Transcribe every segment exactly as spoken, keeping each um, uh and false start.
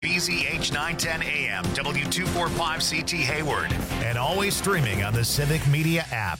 B Z H nine ten A M, W two forty-five C T Hayward, and always streaming on the Civic Media app.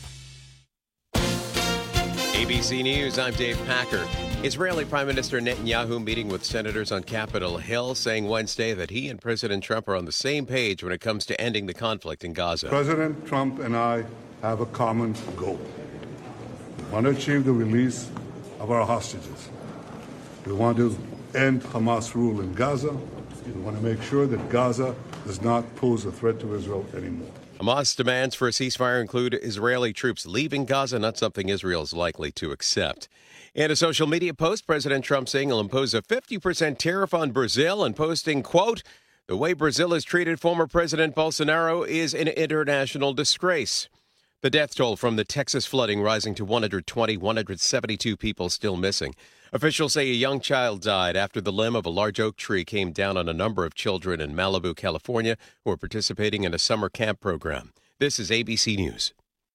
A B C News, I'm Dave Packer. Israeli Prime Minister Netanyahu meeting with senators on Capitol Hill, saying Wednesday that he and President Trump are on the same page when it comes to ending the conflict in Gaza. President Trump and I have a common goal. We want to achieve the release of our hostages. We want to end Hamas rule in Gaza. We want to make sure that Gaza does not pose a threat to Israel anymore. Hamas demands for a ceasefire include Israeli troops leaving Gaza, not something Israel is likely to accept. In a social media post, President Trump saying he'll impose a fifty percent tariff on Brazil and posting, quote, "The way Brazil has treated former President Bolsonaro is an international disgrace." The death toll from the Texas flooding rising to one hundred twenty, one hundred seventy-two people still missing. Officials say a young child died after the limb of a large oak tree came down on a number of children in Malibu, California, who are participating in a summer camp program. This is A B C News.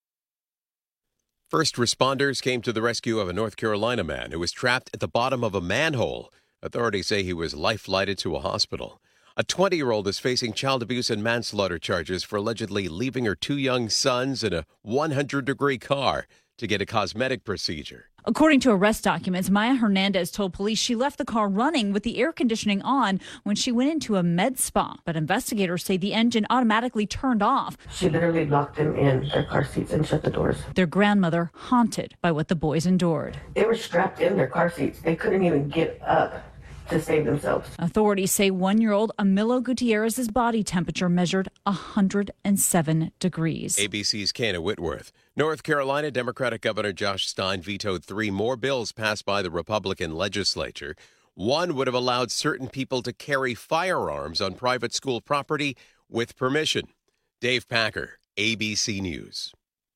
First responders came to the rescue of a North Carolina man who was trapped at the bottom of a manhole. Authorities say he was life-flighted to a hospital. A twenty-year-old is facing child abuse and manslaughter charges for allegedly leaving her two young sons in a one hundred degree car to get a cosmetic procedure. According to arrest documents, Maya Hernandez told police she left the car running with the air conditioning on when she went into a med spa. But investigators say the engine automatically turned off. She literally locked them in their car seats and shut the doors. Their grandmother haunted by what the boys endured. They were strapped in their car seats. They couldn't even get up to save themselves. Authorities say one-year-old Amilo Gutierrez's body temperature measured one hundred seven degrees. A B C's Kana Whitworth. North Carolina Democratic Governor Josh Stein vetoed three more bills passed by the Republican legislature. One would have allowed certain people to carry firearms on private school property with permission. Dave Packer, A B C News.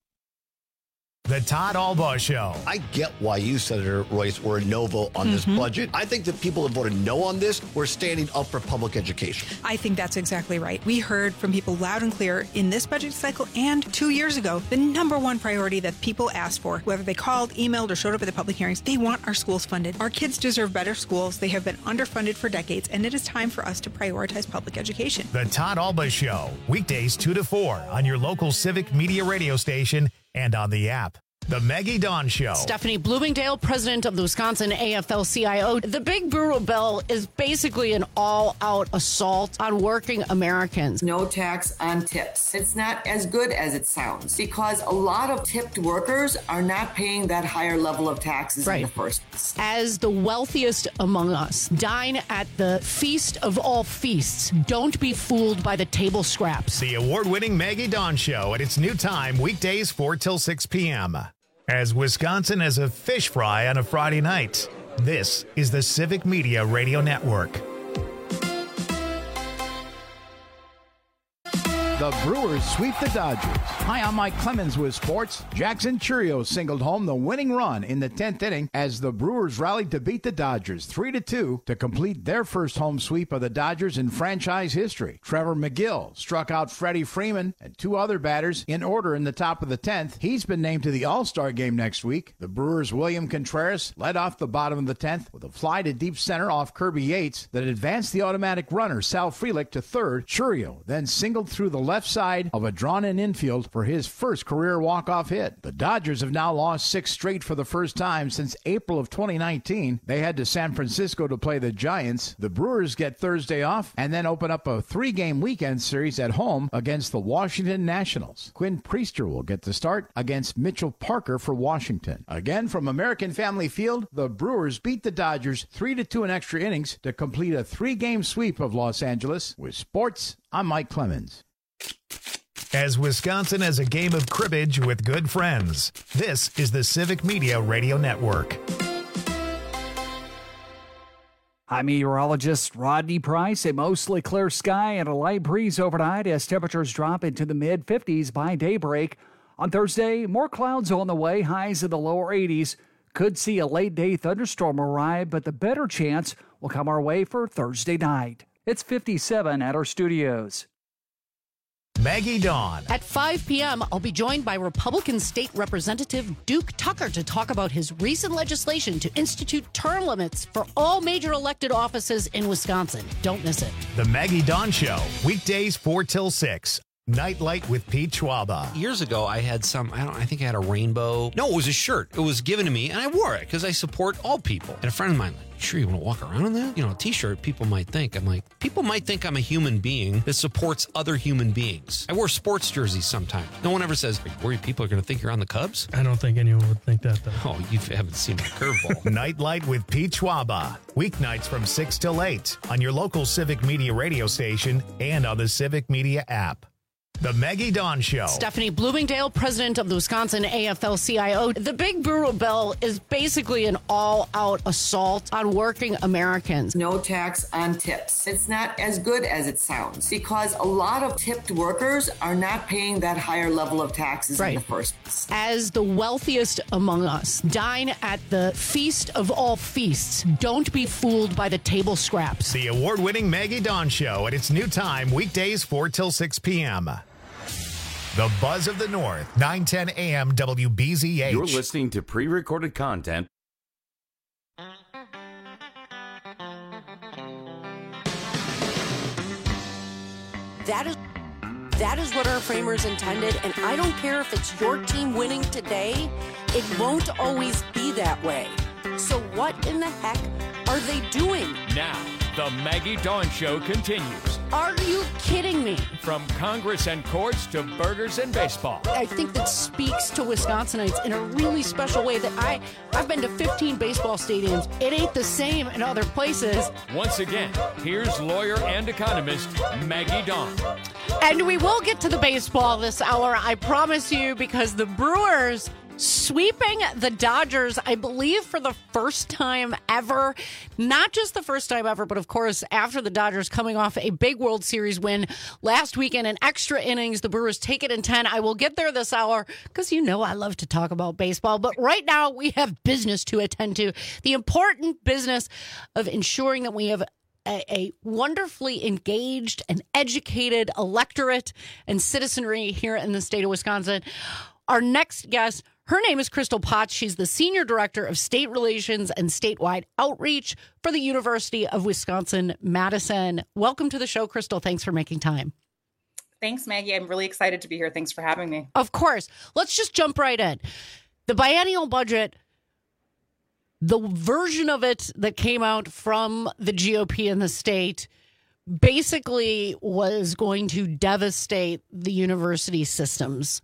The Todd Albaugh Show. I get why you, Senator Royce, were a no vote on mm-hmm. this budget. I think that people that voted no on this were standing up for public education. I think that's exactly right. We heard from people loud and clear in this budget cycle and two years ago, the number one priority that people asked for, whether they called, emailed, or showed up at the public hearings, they want our schools funded. Our kids deserve better schools. They have been underfunded for decades, and it is time for us to prioritize public education. The Todd Albaugh Show, weekdays two to four on your local Civic Media radio station and on the app. The Maggie Dawn Show. Stephanie Bloomingdale, president of the Wisconsin A F L C I O. The Big Brewer Bill is basically an all-out assault on working Americans. No tax on tips. It's not as good as it sounds because a lot of tipped workers are not paying that higher level of taxes right. in the first place. As the wealthiest among us, dine at the feast of all feasts. Don't be fooled by the table scraps. The award-winning Maggie Dawn Show at its new time, weekdays four till six p.m. As Wisconsin has a fish fry on a Friday night, this is the Civic Media Radio Network. The Brewers sweep the Dodgers. Hi, I'm Mike Clemens with sports. Jackson Chourio singled home the winning run in the tenth inning as the Brewers rallied to beat the Dodgers three to two to complete their first home sweep of the Dodgers in franchise history. Trevor McGill struck out Freddie Freeman and two other batters in order in the top of the tenth. He's been named to the All-Star game next week. The Brewers' William Contreras led off the bottom of the tenth with a fly to deep center off Kirby Yates that advanced the automatic runner Sal Frelick to third. Chourio then singled through the left side of a drawn-in infield for his first career walk-off hit. The Dodgers have now lost six straight for the first time since April of twenty nineteen. They head to San Francisco to play the Giants. The Brewers get Thursday off and then open up a three-game weekend series at home against the Washington Nationals. Quinn Priester will get the start against Mitchell Parker for Washington. Again, from American Family Field, the Brewers beat the Dodgers three to two in extra innings to complete a three-game sweep of Los Angeles. With sports, I'm Mike Clemens. As Wisconsin has a game of cribbage with good friends, this is the Civic Media Radio Network. I'm meteorologist Rodney Price. A mostly clear sky and a light breeze overnight as temperatures drop into the mid fifties by daybreak. On Thursday, more clouds on the way, highs in the lower eighties. Could see a late-day thunderstorm arrive, but the better chance will come our way for Thursday night. It's fifty-seven at our studios. Maggie Dawn. At five p.m., I'll be joined by Republican State Representative Duke Tucker to talk about his recent legislation to institute term limits for all major elected offices in Wisconsin. Don't miss it. The Maggie Dawn Show, weekdays four till six. Nightlight with Pete Schwaba. Years ago, I had some, I don't, I think I had a rainbow. No, it was a shirt. It was given to me, and I wore it because I support all people. And a friend of mine, like, sure you want to walk around in that? You know, a t-shirt, people might think. I'm like, people might think I'm a human being that supports other human beings. I wear sports jerseys sometimes. No one ever says, are you worried people are going to think you're on the Cubs? I don't think anyone would think that, though. Oh, you haven't seen my curveball. Nightlight with Pete Schwaba. Weeknights from six till eight on your local Civic Media radio station and on the Civic Media app. The Maggie Dawn Show. Stephanie Bloomingdale, president of the Wisconsin A F L C I O. The Big Brewer Bill is basically an all-out assault on working Americans. No tax on tips. It's not as good as it sounds because a lot of tipped workers are not paying that higher level of taxes right. in the first place. As the wealthiest among us, dine at the feast of all feasts. Don't be fooled by the table scraps. The award-winning Maggie Dawn Show at its new time, weekdays four till six p.m. The Buzz of the North, nine ten a.m. W B Z H. You're listening to pre-recorded content. That is that is what our framers intended, and I don't care if it's your team winning today, it won't always be that way. So what in the heck are they doing? Now, the Maggie Dawn Show continues. Are you kidding me? From Congress and courts to burgers and baseball. I think that speaks to Wisconsinites in a really special way that I, I've been to fifteen baseball stadiums. It ain't the same in other places. Once again, here's lawyer and economist Maggie Dawn. And we will get to the baseball this hour, I promise you, because the Brewers sweeping the Dodgers, I believe, for the first time ever. Not just the first time ever, but of course, after the Dodgers coming off a big World Series win last weekend in extra innings, the Brewers take it in ten. I will get there this hour because you know I love to talk about baseball. But right now, we have business to attend to. The important business of ensuring that we have A, a wonderfully engaged and educated electorate and citizenry here in the state of Wisconsin. Our next guest, her name is Crystal Potts. She's the Senior Director of State Relations and Statewide Outreach for the University of Wisconsin-Madison. Welcome to the show, Crystal. Thanks for making time. Thanks, Maggie. I'm really excited to be here. Thanks for having me. Of course. Let's just jump right in. The biennial budget, the version of it that came out from the G O P in the state basically was going to devastate the university systems.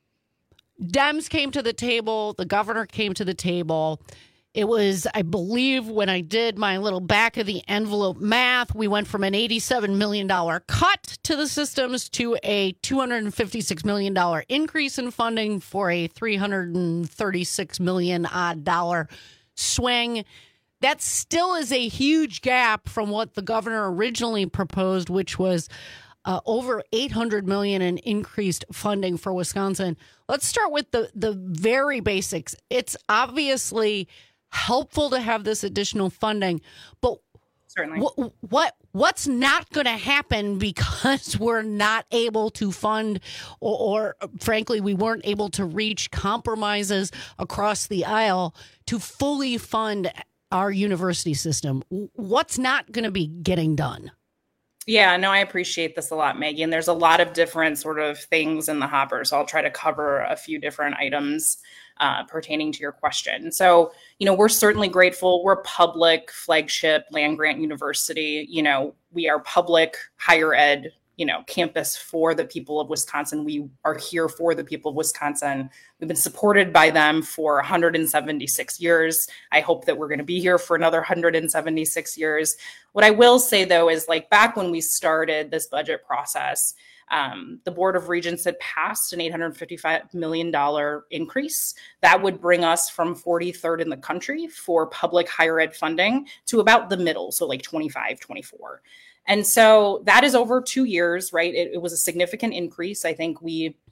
Dems came to the table. The governor came to the table. It was, I believe, when I did my little back of the envelope math, we went from an eighty-seven million dollars cut to the systems to a two hundred fifty-six million dollars increase in funding for a three hundred thirty-six million dollars odd dollar swing. That still is a huge gap from what the governor originally proposed, which was uh, over eight hundred million dollars in increased funding for Wisconsin. Let's start with the, the very basics. It's obviously helpful to have this additional funding, but certainly what, what what's not going to happen because we're not able to fund or, or frankly, we weren't able to reach compromises across the aisle to fully fund our university system? What's not going to be getting done? Yeah, no, I appreciate this a lot, Maggie. And there's a lot of different sort of things in the hopper. So I'll try to cover a few different items uh, pertaining to your question. So, you know, we're certainly grateful. We're public flagship land grant university. You know, we are public higher ed, you know, campus for the people of Wisconsin. We are here for the people of Wisconsin. We've been supported by them for one hundred seventy-six years. I hope that we're going to be here for another one hundred seventy-six years. What I will say, though, is like back when we started this budget process, um, the Board of Regents had passed an eight hundred fifty-five million dollars increase. That would bring us from forty-third in the country for public higher ed funding to about the middle, so like twenty-five, twenty-four. And so that is over two years, right? It, it was a significant increase. I think we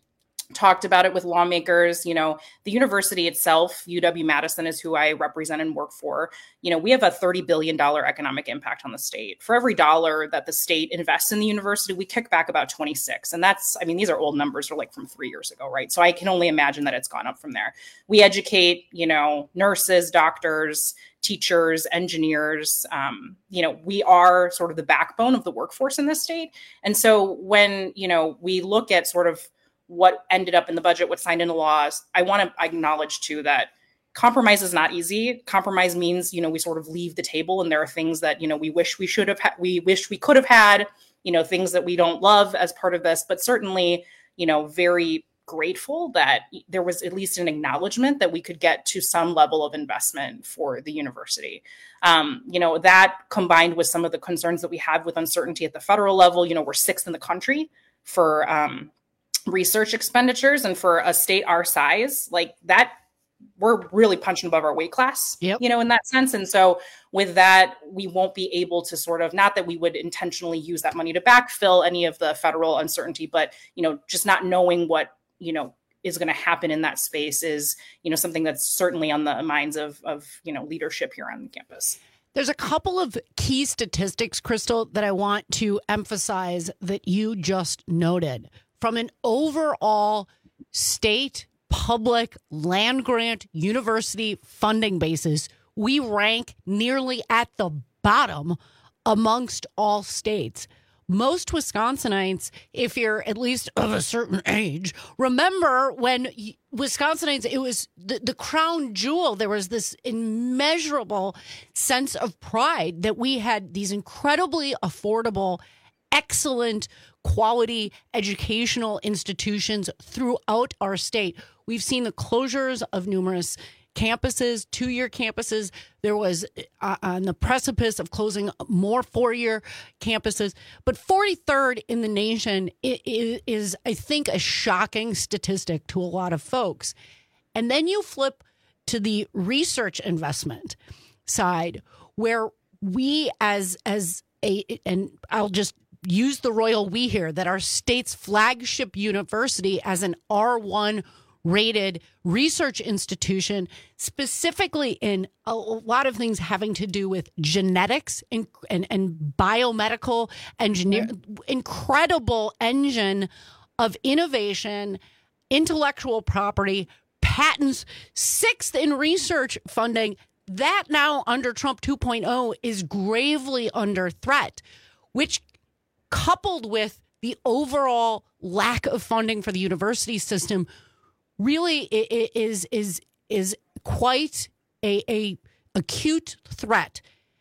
talked about it with lawmakers. You know, the university itself, U W-Madison is who I represent and work for. You know, we have a thirty billion dollars economic impact on the state. For every dollar that the state invests in the university, we kick back about twenty-six. And that's, I mean, these are old numbers, are like from three years ago, right? So I can only imagine that it's gone up from there. We educate, you know, nurses, doctors, teachers, engineers. Um, you know, we are sort of the backbone of the workforce in this state. And so when, you know, we look at sort of what ended up in the budget, what's signed into laws, I want to acknowledge too that compromise is not easy. Compromise means, you know, we sort of leave the table, and there are things that, you know, we wish we should have, ha- we wish we could have had, you know, things that we don't love as part of this, but certainly, you know, very grateful that there was at least an acknowledgement that we could get to some level of investment for the university. Um, you know, that combined with some of the concerns that we have with uncertainty at the federal level, you know, we're sixth in the country for, um, research expenditures, and for a state our size, like that, we're really punching above our weight class, yep. you know, in that sense. And so with that, we won't be able to sort of, not that we would intentionally use that money to backfill any of the federal uncertainty, but, you know, just not knowing what, you know, is going to happen in that space is, you know, something that's certainly on the minds of, of, you know, leadership here on the campus. There's a couple of key statistics, Crystal, that I want to emphasize that you just noted. From an overall state, public, land grant, university funding basis, we rank nearly at the bottom amongst all states. Most Wisconsinites, if you're at least of a certain age, remember when Wisconsinites, it was the, the crown jewel. There was this immeasurable sense of pride that we had these incredibly affordable, excellent quality educational institutions throughout our state. We've seen the closures of numerous campuses, two-year campuses. There was uh, on the precipice of closing more four-year campuses. But forty-third in the nation is, is, I think, a shocking statistic to a lot of folks. And then you flip to the research investment side, where we as as a, and I'll just use the royal we here, that our state's flagship university as an R one rated research institution, specifically in a lot of things having to do with genetics and, and, and biomedical engineer, mm-hmm. incredible engine of innovation, intellectual property, patents, sixth in research funding. That now under Trump two point oh is gravely under threat, which coupled with the overall lack of funding for the university system really is is is quite a, a acute threat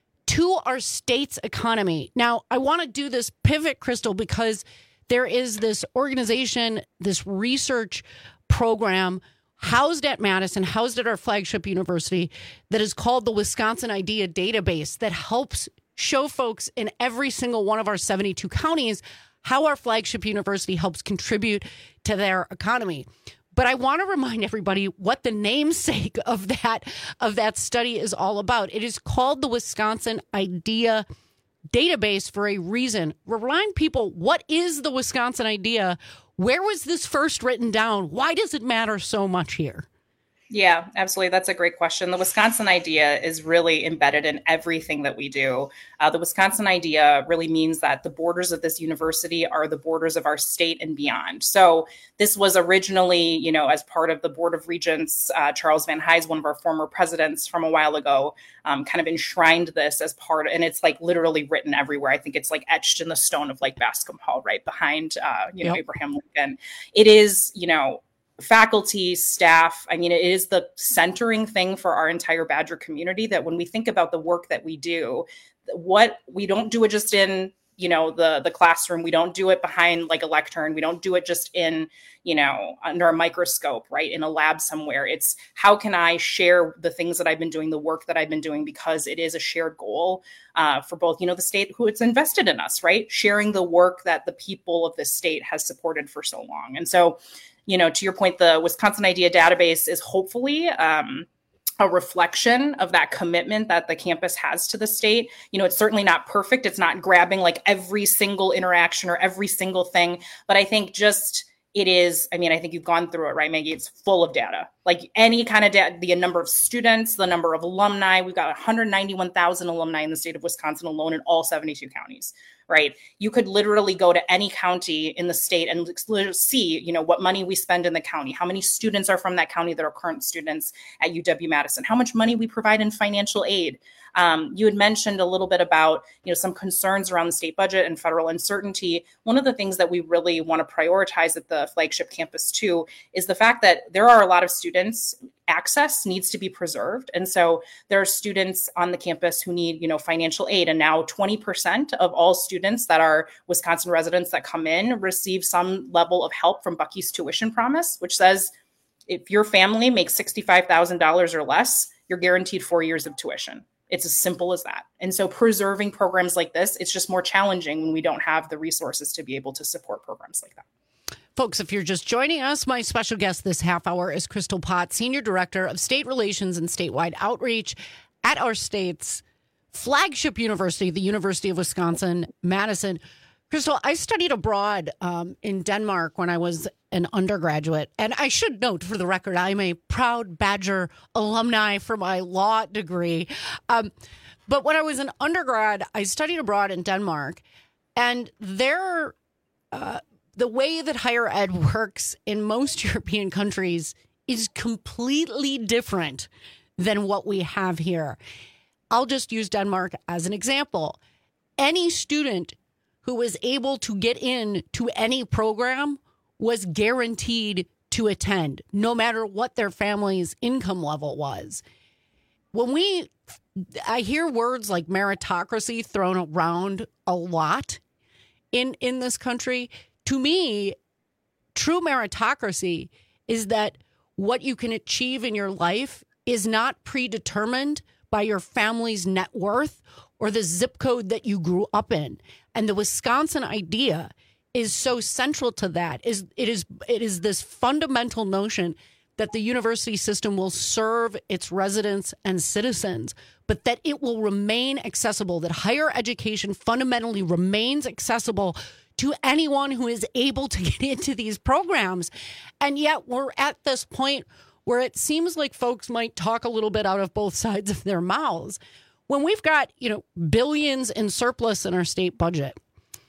to our state's economy. Now, I want to do this pivot, Crystal, because there is this organization, this research program housed at Madison, housed at our flagship university, that is called the Wisconsin Idea Database, that helps show folks in every single one of our seventy-two counties how our flagship university helps contribute to their economy. But I want to remind everybody what the namesake of that of that study is all about. It is called the Wisconsin Idea Database for a reason. Remind people, what is the Wisconsin Idea? Where was this first written down? Why does it matter so much here? Yeah, absolutely. That's a great question. The Wisconsin Idea is really embedded in everything that we do. Uh, the Wisconsin Idea really means that the borders of this university are the borders of our state and beyond. So this was originally, you know, as part of the Board of Regents, uh, Charles Van Hise, one of our former presidents from a while ago, um, kind of enshrined this as part, and it's like literally written everywhere. I think it's like etched in the stone of like Bascom Hall, right behind, uh, you know, yep. Abraham Lincoln. It is, you know, faculty, staff. I mean, it is the centering thing for our entire Badger community, that when we think about the work that we do, what we don't do it just in, you know, the, the classroom. We don't do it behind like a lectern. We don't do it just in, you know, under a microscope, right, in a lab somewhere. It's how can I share the things that I've been doing, the work that I've been doing, because it is a shared goal uh, for both, you know, the state who it's invested in us, right? Sharing the work that the people of this state has supported for so long. And so, you know, to your point, the Wisconsin Idea Database is hopefully um, a reflection of that commitment that the campus has to the state. You know, it's certainly not perfect. It's not grabbing like every single interaction or every single thing. But I think just it is, I mean, I think you've gone through it, right, Maggie? It's full of data, like any kind of data, the number of students, the number of alumni. We've got one hundred ninety-one thousand alumni in the state of Wisconsin alone in all seventy-two counties, right? You could literally go to any county in the state and see, you know, what money we spend in the county, how many students are from that county that are current students at U W-Madison, how much money we provide in financial aid. Um, you had mentioned a little bit about, you know, some concerns around the state budget and federal uncertainty. One of the things that we really want to prioritize at the flagship campus too is the fact that there are a lot of students. Access needs to be preserved. And so there are students on the campus who need, you know, financial aid. And now twenty percent of all students that are Wisconsin residents that come in receive some level of help from Bucky's Tuition Promise, which says if your family makes sixty-five thousand dollars or less, you're guaranteed four years of tuition. It's as simple as that. And so preserving programs like this, it's just more challenging when we don't have the resources to be able to support programs like that. Folks, if you're just joining us, my special guest this half hour is Crystal Pott, Senior Director of State Relations and Statewide Outreach at our state's flagship university, the University of Wisconsin-Madison. Crystal, I studied abroad um, in Denmark when I was an undergraduate. And I should note, for the record, I'm a proud Badger alumni for my law degree. Um, but when I was an undergrad, I studied abroad in Denmark. And there, uh, the way that higher ed works in most European countries is completely different than what we have here. I'll just use Denmark as an example. Any student who was able to get in to any program was guaranteed to attend, no matter what their family's income level was. When we, I hear words like meritocracy thrown around a lot in, in this country. To me, true meritocracy is that what you can achieve in your life is not predetermined by your family's net worth or the zip code that you grew up in. And the Wisconsin idea is so central to that. Is it is it is this fundamental notion that the university system will serve its residents and citizens, but that it will remain accessible, that higher education fundamentally remains accessible to anyone who is able to get into these programs. And yet we're at this point where it seems like folks might talk a little bit out of both sides of their mouths. When we've got, you know, billions in surplus in our state budget,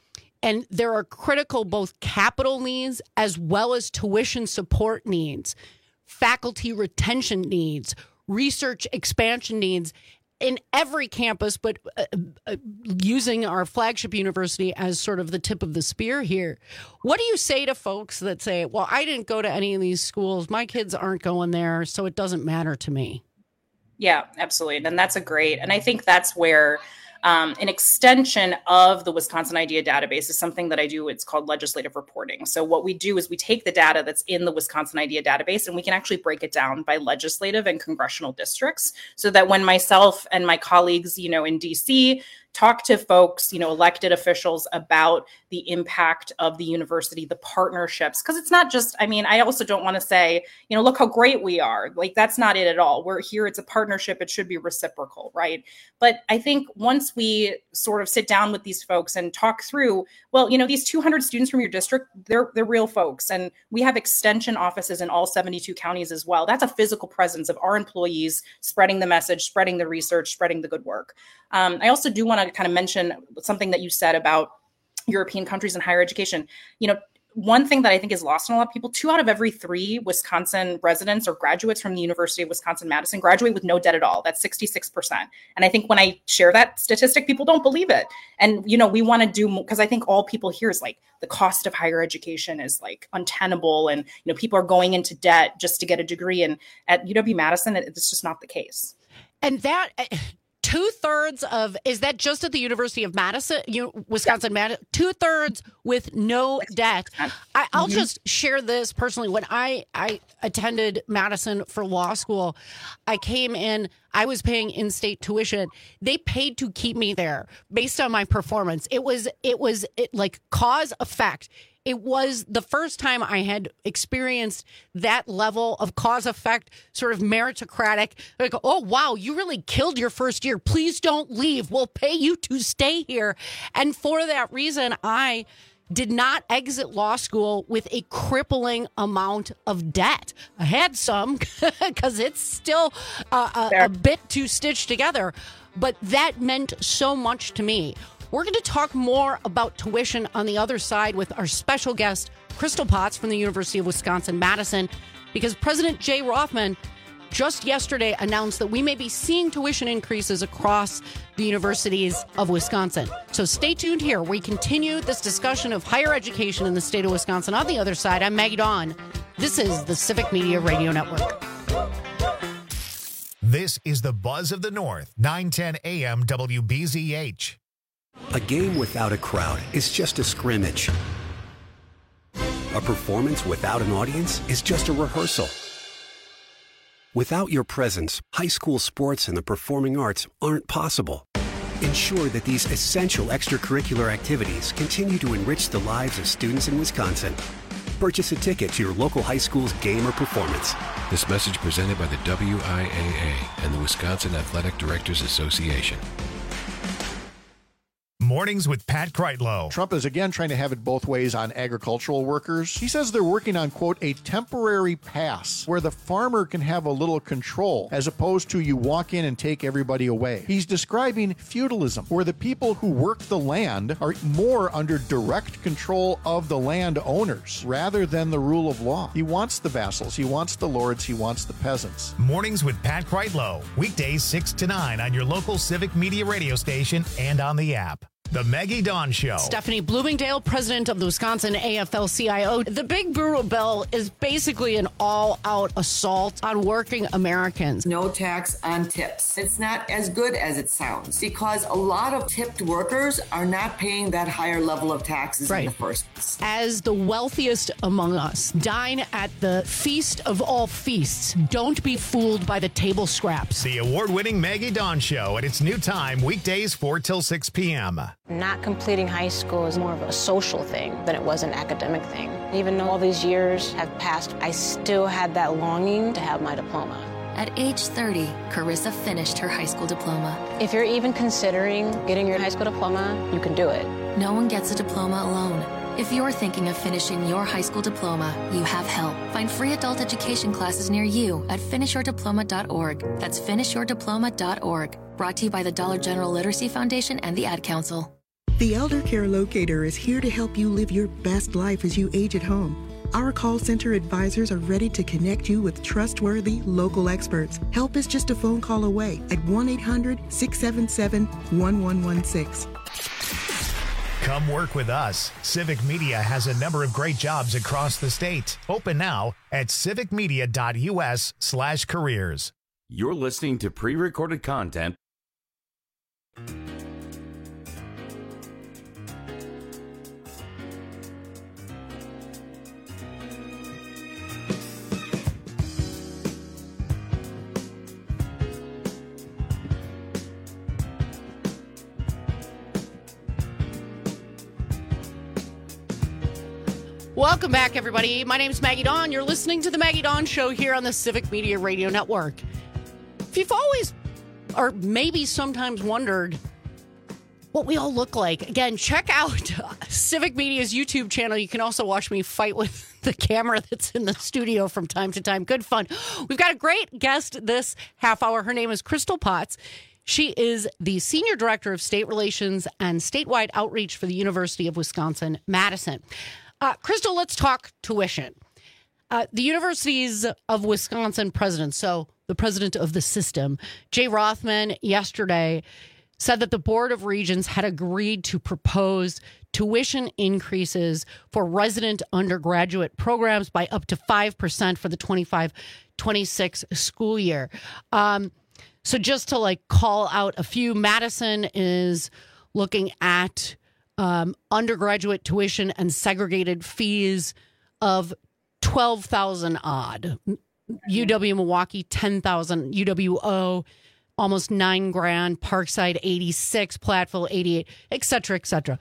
and there are critical both capital needs as well as tuition support needs, faculty retention needs, research expansion needs in every campus, but uh, uh, using our flagship university as sort of the tip of the spear here. What do you say to folks that say, well, I didn't go to any of these schools, my kids aren't going there, so it doesn't matter to me? Yeah, absolutely. And that's a great, and I think that's where um, an extension of the Wisconsin Idea Database is something that I do. It's called legislative reporting. So what we do is we take the data that's in the Wisconsin Idea Database and we can actually break it down by legislative and congressional districts so that when myself and my colleagues, you know, in D C talk to folks, you know, elected officials about the impact of the university, the partnerships, because it's not just, I mean, I also don't want to say, you know, look how great we are. Like, that's not it at all. We're here. It's a partnership. It should be reciprocal, right? But I think once we sort of sit down with these folks and talk through, well, you know, these two hundred students from your district, they're they're real folks. And we have extension offices in all seventy-two counties as well. That's a physical presence of our employees spreading the message, spreading the research, spreading the good work. Um, I also do want to kind of mention something that you said about European countries and higher education. You know, one thing that I think is lost on a lot of people, two out of every three Wisconsin residents or graduates from the University of Wisconsin-Madison graduate with no debt at all. That's sixty-six percent. And I think when I share that statistic, people don't believe it. And, you know, we want to do, because I think all people hear is like the cost of higher education is like untenable. And, you know, people are going into debt just to get a degree. And at U W-Madison, it's just not the case. And that... Two thirds of, is that just at the University of Madison, you, Wisconsin, yeah. Madison? Two thirds with no debt. I, I'll mm-hmm. just share this personally. When I, I attended Madison for law school, I came in, I was paying in-state tuition. They paid to keep me there based on my performance. It was, it was it, like cause effect. It was the first time I had experienced that level of cause effect, sort of meritocratic. Like, oh, wow, you really killed your first year. Please don't leave. We'll pay you to stay here. And for that reason, I did not exit law school with a crippling amount of debt. I had some because it's still uh, a, a bit too stitched together, but that meant so much to me. We're going to talk more about tuition on the other side with our special guest, Crystal Potts from the University of Wisconsin-Madison, because President Jay Rothman just yesterday announced that we may be seeing tuition increases across the universities of Wisconsin. So stay tuned here. We continue this discussion of higher education in the state of Wisconsin. On the other side, I'm Maggie Dawn. This is the Civic Media Radio Network. This is the Buzz of the North, nine ten A M W B Z H. A game without a crowd is just a scrimmage. A performance without an audience is just a rehearsal. Without your presence, high school sports and the performing arts aren't possible. Ensure that these essential extracurricular activities continue to enrich the lives of students in Wisconsin. Purchase a ticket to your local high school's game or performance. This message presented by the W I A A and the Wisconsin Athletic Directors Association. Mornings with Pat Kreitlow. Trump is again trying to have it both ways on agricultural workers. He says they're working on, quote, a temporary pass where the farmer can have a little control as opposed to you walk in and take everybody away. He's describing feudalism, where the people who work the land are more under direct control of the land owners rather than the rule of law. He wants the vassals, he wants the lords, he wants the peasants. Mornings with Pat Kreitlow. Weekdays six to nine on your local Civic Media radio station and on the app. The Maggie Dawn Show. Stephanie Bloomingdale, president of the Wisconsin A F L C I O. The Big Brutal Bill is basically an all-out assault on working Americans. No tax on tips. It's not as good as it sounds because a lot of tipped workers are not paying that higher level of taxes right. in the first place. As the wealthiest among us, dine at the feast of all feasts. Don't be fooled by the table scraps. The award-winning Maggie Dawn Show at its new time, weekdays four till six p.m. Not completing high school is more of a social thing than it was an academic thing. Even though all these years have passed, I still had that longing to have my diploma. At age thirty, Carissa finished her high school diploma. If you're even considering getting your high school diploma, you can do it. No one gets a diploma alone. If you're thinking of finishing your high school diploma, you have help. Find free adult education classes near you at finish your diploma dot org. That's finish your diploma dot org. Brought to you by the Dollar General Literacy Foundation and the Ad Council. The Elder Care Locator is here to help you live your best life as you age at home. Our call center advisors are ready to connect you with trustworthy local experts. Help is just a phone call away at one eight hundred, six seven seven, one one one six. Come work with us. Civic Media has a number of great jobs across the state. Open now at civic media dot u s slash careers. You're listening to pre-recorded content. Welcome back, everybody. My name's Maggie Dawn. You're listening to the Maggie Dawn Show here on the Civic Media Radio Network. If you've always, or maybe sometimes wondered what we all look like, again, check out Civic Media's YouTube channel. You can also watch me fight with the camera that's in the studio from time to time. Good fun. We've got a great guest this half hour. Her name is Crystal Potts. She is the Senior Director of State Relations and Statewide Outreach for the University of Wisconsin-Madison. Uh, Crystal, let's talk tuition. Uh, the Universities of Wisconsin president, so the president of the system, Jay Rothman, yesterday said that the Board of Regents had agreed to propose tuition increases for resident undergraduate programs by up to five percent for the twenty-five twenty-six school year. Um, so just to like call out a few, Madison is looking at Um, undergraduate tuition and segregated fees of twelve thousand odd. U W Milwaukee, ten thousand. U W O, almost nine grand. Parkside, eighty-six. Platteville, eighty-eight, et cetera, et cetera.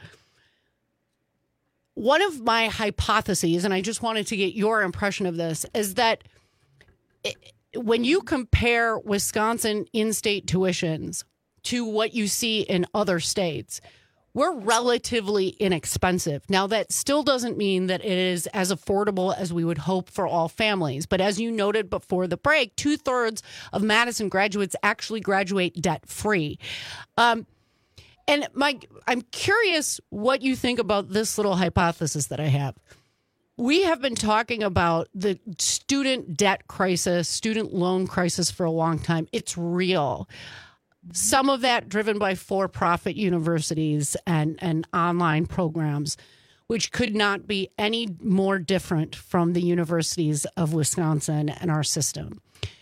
One of my hypotheses, and I just wanted to get your impression of this, is that it, when you compare Wisconsin in-state tuitions to what you see in other states, we're relatively inexpensive. Now, that still doesn't mean that it is as affordable as we would hope for all families. But as you noted before the break, two thirds of Madison graduates actually graduate debt free. Um, and Mike, I'm curious what you think about this little hypothesis that I have. We have been talking about the student debt crisis, student loan crisis for a long time. It's real. Some of that driven by for-profit universities and, and online programs, which could not be any more different from the universities of Wisconsin and our system.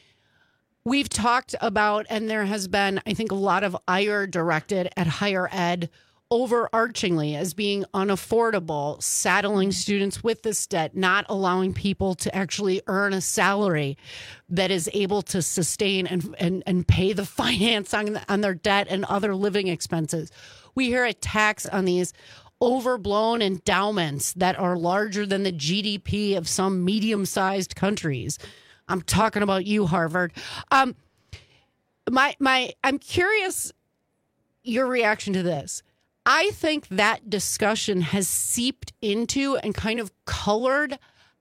We've talked about, and there has been, I think, a lot of ire directed at higher ed overarchingly as being unaffordable, saddling students with this debt, not allowing people to actually earn a salary that is able to sustain and and, and pay the finance on, on their debt and other living expenses. We hear attacks on these overblown endowments that are larger than the G D P of some medium-sized countries. I'm talking about you, Harvard. Um, my my, I'm curious your reaction to this. I think that discussion has seeped into and kind of colored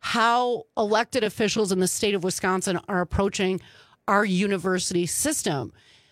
how elected officials in the state of Wisconsin are approaching our university system.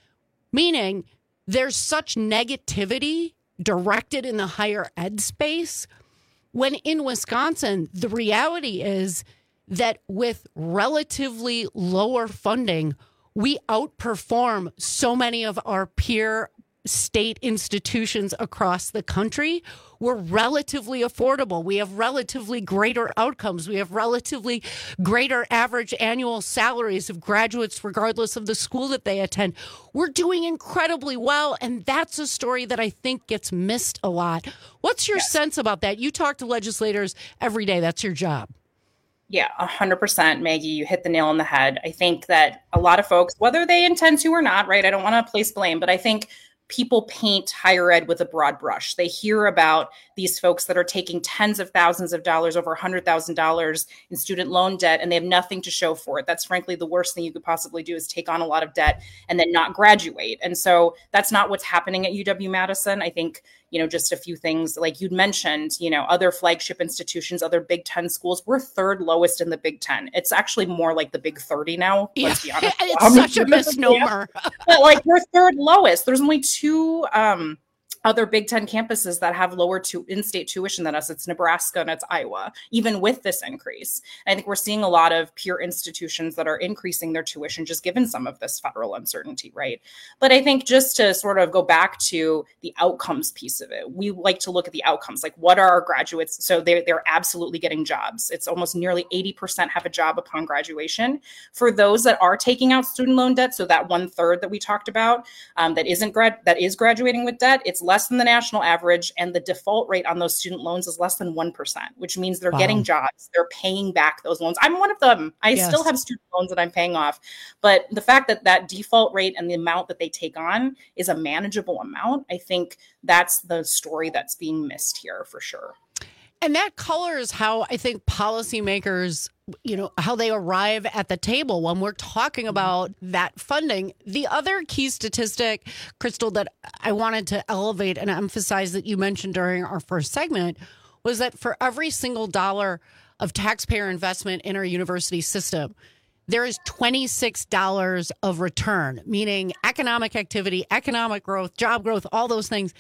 Meaning there's such negativity directed in the higher ed space, when in Wisconsin, the reality is that with relatively lower funding, we outperform so many of our peer state institutions across the country. We're relatively affordable. We have relatively greater outcomes. We have relatively greater average annual salaries of graduates, regardless of the school that they attend. We're doing incredibly well, and that's a story that I think gets missed a lot. What's your yes. sense about that? You talk to legislators every day. That's your job. Yeah, one hundred percent, Maggie. You hit the nail on the head. I think that a lot of folks, whether they intend to or not, right? I don't want to place blame, but I think people paint higher ed with a broad brush. They hear about these folks that are taking tens of thousands of dollars, over one hundred thousand dollars in student loan debt, and they have nothing to show for it. That's frankly the worst thing you could possibly do, is take on a lot of debt and then not graduate. And so that's not what's happening at U W-Madison. I think, you know, just a few things like you'd mentioned, you know, other flagship institutions, other Big Ten schools, we're third lowest in the Big Ten. It's actually more like the Big thirty now. Yeah, let's be honest. It's um, such a misnomer. But like we're third lowest. There's only two um, other Big Ten campuses that have lower to in-state tuition than us. It's Nebraska and it's Iowa, even with this increase. And I think we're seeing a lot of peer institutions that are increasing their tuition, just given some of this federal uncertainty, right? But I think just to sort of go back to the outcomes piece of it, we like to look at the outcomes, like what are our graduates? So they're, they're absolutely getting jobs. It's almost nearly eighty percent have a job upon graduation. For those that are taking out student loan debt, so that one third that we talked about, um, that isn't grad, that is graduating with debt, it's less than the national average, and the default rate on those student loans is less than one percent, which means they're wow. getting jobs. They're paying back those loans. I'm one of them. I yes. still have student loans that I'm paying off. But the fact that that default rate and the amount that they take on is a manageable amount, I think that's the story that's being missed here for sure. And that colors how I think policymakers, you know, how they arrive at the table when we're talking about that funding. The other key statistic, Crystal, that I wanted to elevate and emphasize that you mentioned during our first segment was that for every single dollar of taxpayer investment in our university system, there is twenty-six dollars of return, meaning economic activity, economic growth, job growth, all those things.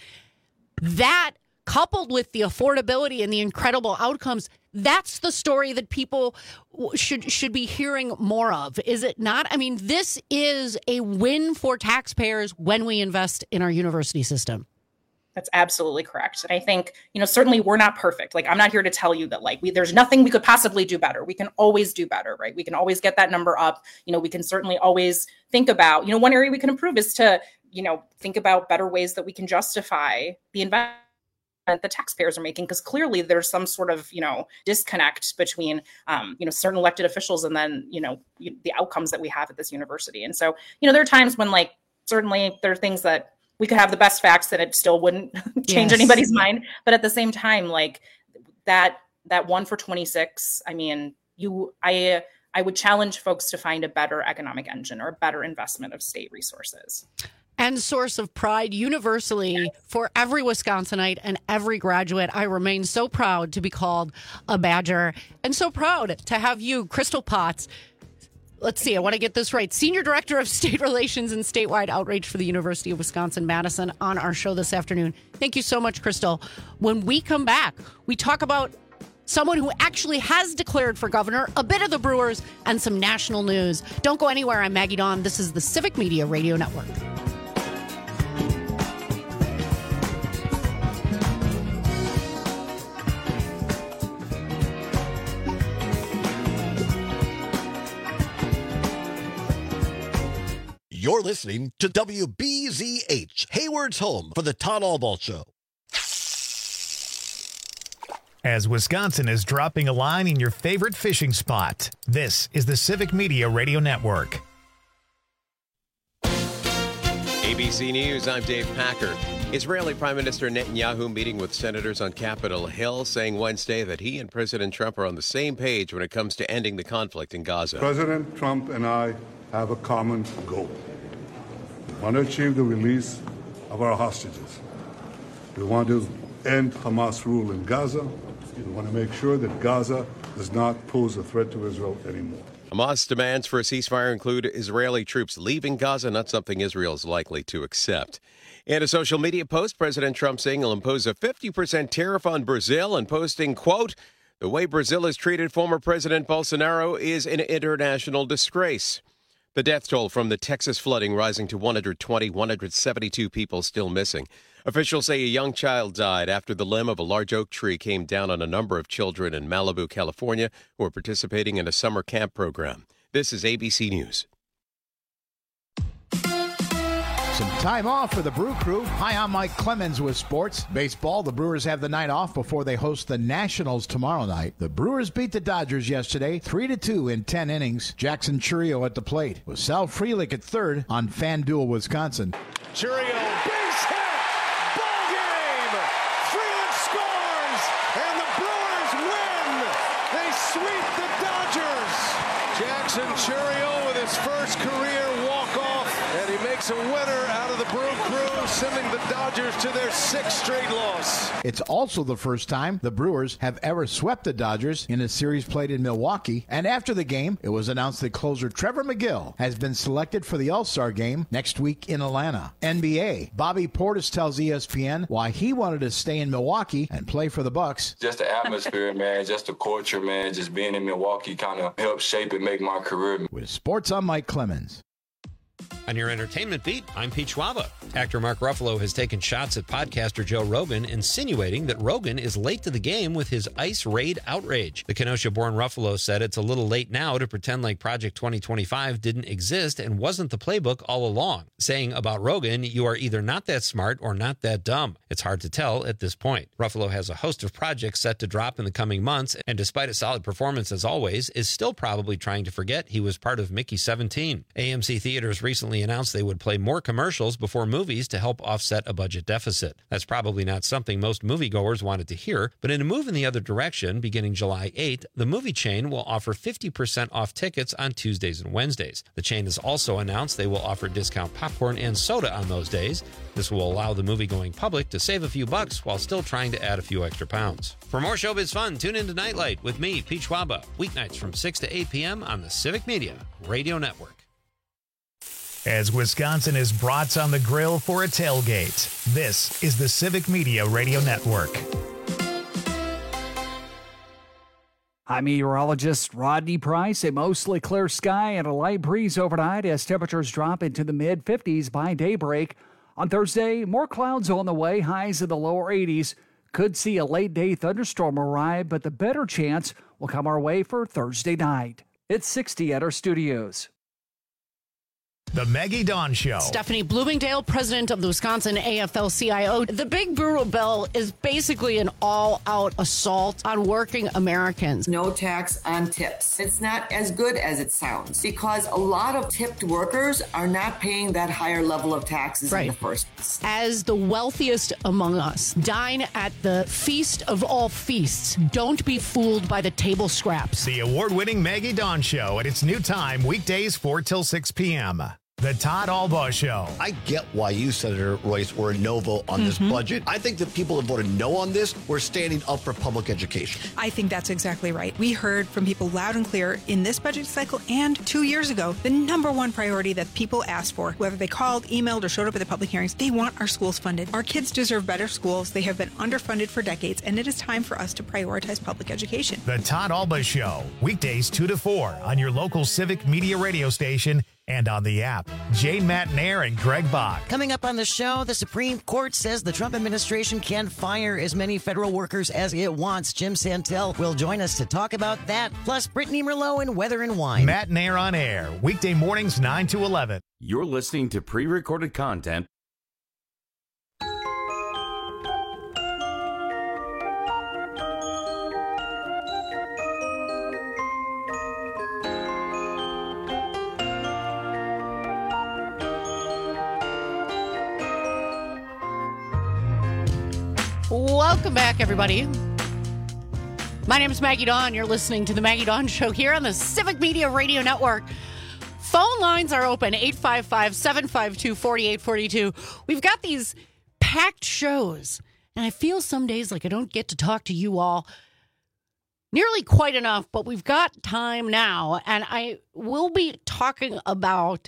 That coupled with the affordability and the incredible outcomes, that's the story that people should should be hearing more of, is it not? I mean, this is a win for taxpayers when we invest in our university system. That's absolutely correct. And I think, you know, certainly we're not perfect. Like, I'm not here to tell you that, like, we, there's nothing we could possibly do better. We can always do better, right? We can always get that number up. You know, we can certainly always think about, you know, one area we can improve is to, you know, think about better ways that we can justify the investment the taxpayers are making, because clearly there's some sort of, you know, disconnect between, um, you know, certain elected officials and then, you know, the outcomes that we have at this university. And so, you know, there are times when, like, certainly there are things that we could have the best facts that it still wouldn't change yes. anybody's mind. But at the same time, like that, that one for twenty-six, I mean, you, I, I would challenge folks to find a better economic engine or a better investment of state resources. and source of pride universally for every Wisconsinite and every graduate. I remain so proud to be called a Badger and so proud to have you, Crystal Potts. Let's see, I want to get this right. Senior Director of State Relations and Statewide Outreach for the University of Wisconsin-Madison on our show this afternoon. Thank you so much, Crystal. When we come back, we talk about someone who actually has declared for governor, a bit of the Brewers, and some national news. Don't go anywhere. I'm Maggie Dawn. This is the Civic Media Radio Network. You're listening to W B Z H, Hayward's home for the Todd Albaugh Show. As Wisconsin is dropping a line in your favorite fishing spot, this is the Civic Media Radio Network. A B C News, I'm Dave Packer. Israeli Prime Minister Netanyahu meeting with senators on Capitol Hill, saying Wednesday that he and President Trump are on the same page when it comes to ending the conflict in Gaza. President Trump and I have a common goal. We want to achieve the release of our hostages. We want to end Hamas rule in Gaza. We want to make sure that Gaza does not pose a threat to Israel anymore. Hamas demands for a ceasefire include Israeli troops leaving Gaza, not something Israel is likely to accept. In a social media post, President Trump saying he'll impose a fifty percent tariff on Brazil and posting, quote, "The way Brazil has treated former President Bolsonaro is an international disgrace." The death toll from the Texas flooding rising to one hundred twenty, one hundred seventy-two people still missing. Officials say a young child died after the limb of a large oak tree came down on a number of children in Malibu, California, who are participating in a summer camp program. This is A B C News. Some time off for the Brew Crew. Hi, I'm Mike Clemens with sports. Baseball, the Brewers have the night off before they host the Nationals tomorrow night. The Brewers beat the Dodgers yesterday, three to two in ten innings. Jackson Churio at the plate, with Sal Frelick at third on FanDuel, Wisconsin. Churio, base hit, ball game. Frelick scores, and the Brewers win. They sweep the Dodgers. Jackson Churio with his first career walk-off, and he makes a winner out of the Brew Crew, sending the Dodgers to their sixth straight loss. It's also the first time the Brewers have ever swept the Dodgers in a series played in Milwaukee. And after the game, it was announced that closer Trevor McGill has been selected for the All-Star game next week in Atlanta. N B A, Bobby Portis tells E S P N why he wanted to stay in Milwaukee and play for the Bucks. Just the atmosphere, man, just the culture, man, just being in Milwaukee kind of helped shape and make my career. With sports, I'm Mike Clemens. On your entertainment beat, I'm Pete Schwaba. Actor Mark Ruffalo has taken shots at podcaster Joe Rogan, insinuating that Rogan is late to the game with his ICE raid outrage. The Kenosha-born Ruffalo said it's a little late now to pretend like Project twenty twenty-five didn't exist and wasn't the playbook all along, saying about Rogan, "You are either not that smart or not that dumb. It's hard to tell at this point." Ruffalo has a host of projects set to drop in the coming months, and despite a solid performance as always, is still probably trying to forget he was part of Mickey seventeen. A M C Theaters recently announced they would play more commercials before movies to help offset a budget deficit. That's probably not something most moviegoers wanted to hear, but in a move in the other direction, beginning July eighth, the movie chain will offer fifty percent off tickets on Tuesdays and Wednesdays. The chain has also announced they will offer discount popcorn and soda on those days. This will allow the movie-going public to save a few bucks while still trying to add a few extra pounds. For more showbiz fun, tune into Nightlight with me, Pete Schwaba, weeknights from six to eight p.m. on the Civic Media Radio Network. As Wisconsin is brats on the grill for a tailgate, this is the Civic Media Radio Network. I'm meteorologist Rodney Price. A mostly clear sky and a light breeze overnight as temperatures drop into the mid fifties by daybreak. On Thursday, more clouds on the way, highs in the lower eighties. Could see a late day thunderstorm arrive, but the better chance will come our way for Thursday night. It's sixty at our studios. The Maggie Dawn Show. Stephanie Bloomingdale, president of the Wisconsin A F L C I O. The Big Brewer Bill is basically an all-out assault on working Americans. No tax on tips. It's not as good as it sounds because a lot of tipped workers are not paying that higher level of taxes right. in the first place. As the wealthiest among us, dine at the feast of all feasts. Don't be fooled by the table scraps. The award-winning Maggie Dawn Show at its new time, weekdays four till six p.m. The Todd Albaugh Show. I get why you, Senator Royce, were a no vote on this Mhm. budget. I think that people that voted no on this were standing up for public education. I think that's exactly right. We heard from people loud and clear in this budget cycle and two years ago, the number one priority that people asked for, whether they called, emailed, or showed up at the public hearings, they want our schools funded. Our kids deserve better schools. They have been underfunded for decades, and it is time for us to prioritize public education. The Todd Albaugh Show. Weekdays two to four on your local Civic Media radio station and on the app. Jane Matnair and Greg Bach. Coming up on the show, the Supreme Court says the Trump administration can fire as many federal workers as it wants. Jim Santel will join us to talk about that. Plus, Brittany Merlot and Weather and Wine. Matnair on air. Weekday mornings nine to eleven. You're listening to pre-recorded content. Welcome back, everybody. My name is Maggie Dawn. You're listening to the Maggie Dawn Show here on the Civic Media Radio Network. Phone lines are open, eight five five, seven five two, four eight four two. We've got these packed shows, and I feel some days like I don't get to talk to you all nearly quite enough, but we've got time now, and I will be talking about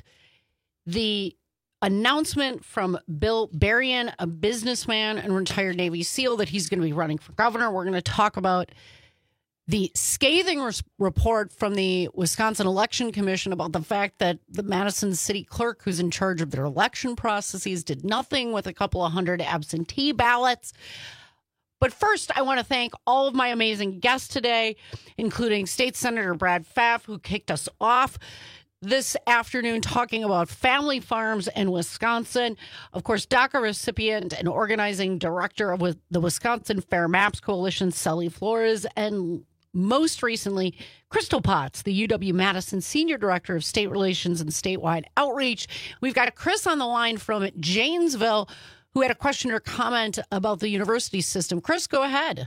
the announcement from Bill Berrien, a businessman and retired Navy SEAL, that he's going to be running for governor. We're going to talk about the scathing res- report from the Wisconsin Election Commission about the fact that the Madison city clerk, who's in charge of their election processes, did nothing with a couple of hundred absentee ballots. But first, I want to thank all of my amazing guests today, including State Senator Brad Pfaff, who kicked us off this afternoon talking about family farms in Wisconsin. Of course, DACA recipient and organizing director of the Wisconsin Fair Maps Coalition, Sully Flores, and most recently, Crystal Potts, the U W-Madison Senior Director of State Relations and Statewide Outreach. We've got Chris on the line from Janesville who had a question or comment about the university system. Chris, go ahead.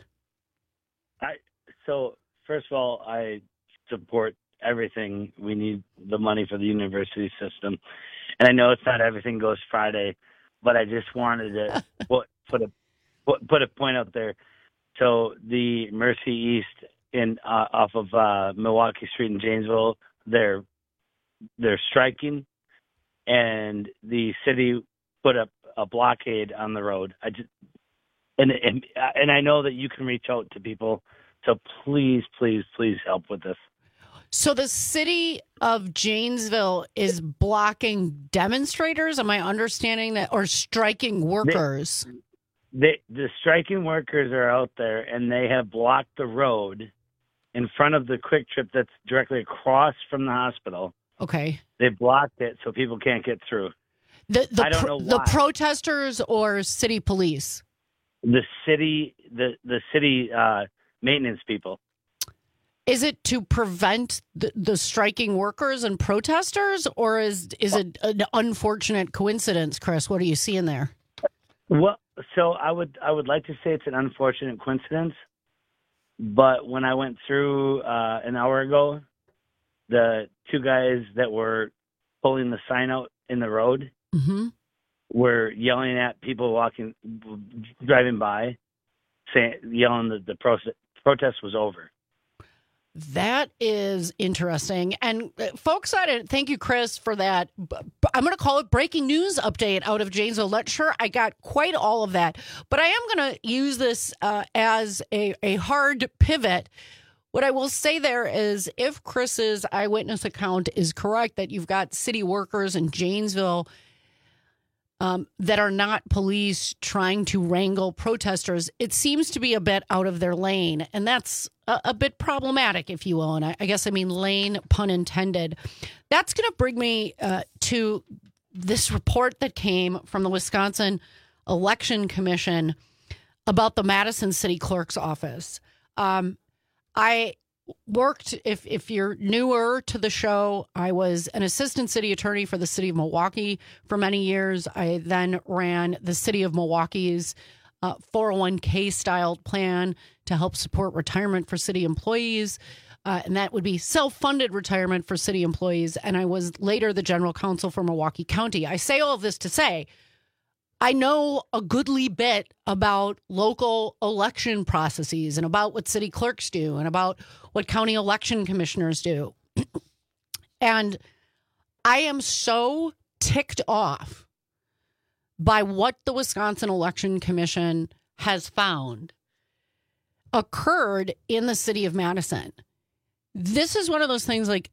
I, so, first of all, I support everything. We need the money for the university system. And I know it's not everything goes Friday, but I just wanted to put, put a put, put a point out there. So the Mercy East in uh, off of uh, Milwaukee Street in Janesville, they're they're striking, and the city put up a blockade on the road. I just and and and I know that you can reach out to people, so please, please, please help with this. So the city of Janesville is blocking demonstrators, am I understanding that, or striking workers? They, they, the striking workers are out there, and they have blocked the road in front of the Quick Trip that's directly across from the hospital. Okay. They blocked it so people can't get through. The the, I don't pro- know the why. protesters or city police? The city, the, the city uh, maintenance people. Is it to prevent the, the striking workers and protesters, or is is it an unfortunate coincidence, Chris? What are you seeing there? Well, so I would I would like to say it's an unfortunate coincidence, but when I went through uh, an hour ago, the two guys that were pulling the sign out in the road mm-hmm. were yelling at people walking, driving by, saying, yelling that the pro- protest was over. That is interesting. And uh, folks, I didn't thank you, Chris, for that. B- b- I'm going to call it breaking news update out of Janesville. Not sure I got quite all of that, but I am going to use this uh, as a, a hard pivot. What I will say there is, if Chris's eyewitness account is correct, that you've got city workers in Janesville Um, that are not police trying to wrangle protesters, it seems to be a bit out of their lane. And that's a, a bit problematic, if you will. And I, I guess I mean lane, pun intended. That's going to bring me uh, to this report that came from the Wisconsin Election Commission about the Madison City Clerk's office. Um, I worked, if if you're newer to the show, I was an assistant city attorney for the city of Milwaukee for many years. I then ran the city of Milwaukee's uh, four oh one k styled plan to help support retirement for city employees. Uh, and that would be self-funded retirement for city employees. And I was later the general counsel for Milwaukee County. I say all of this to say, I know a goodly bit about local election processes and about what city clerks do and about what county election commissioners do. And I am so ticked off by what the Wisconsin Election Commission has found occurred in the city of Madison. This is one of those things like